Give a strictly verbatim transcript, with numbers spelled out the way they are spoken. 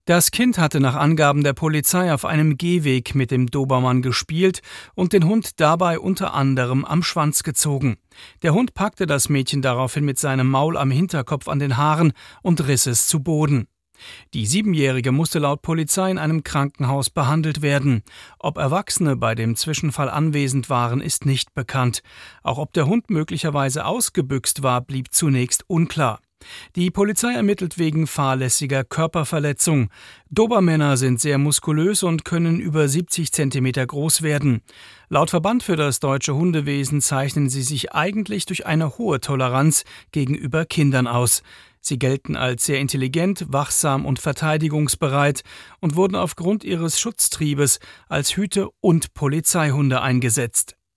Das Kind hatte nach Angaben der Polizei auf einem Gehweg mit dem Dobermann gespielt und den Hund dabei unter anderem am Schwanz gezogen. Der Hund packte das Mädchen daraufhin mit seinem Maul am Hinterkopf an den Haaren und riss es zu Boden. Die Siebenjährige musste laut Polizei in einem Krankenhaus behandelt werden. Ob Erwachsene bei dem Zwischenfall anwesend waren, ist nicht bekannt. Auch ob der Hund möglicherweise ausgebüxt war, blieb zunächst unklar. Die Polizei ermittelt wegen fahrlässiger Körperverletzung. Dobermänner sind sehr muskulös und können über siebzig Zentimeter groß werden. Laut Verband für das deutsche Hundewesen zeichnen sie sich eigentlich durch eine hohe Toleranz gegenüber Kindern aus. Sie gelten als sehr intelligent, wachsam und verteidigungsbereit und wurden aufgrund ihres Schutztriebes als Hüte- und Polizeihunde eingesetzt.